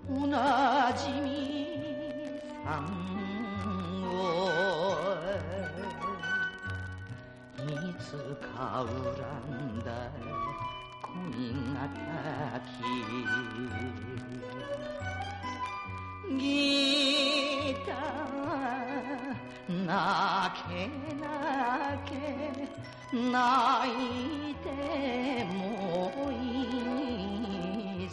同じみさんをいつか恨んだ恋敵ギター泣け泣け泣い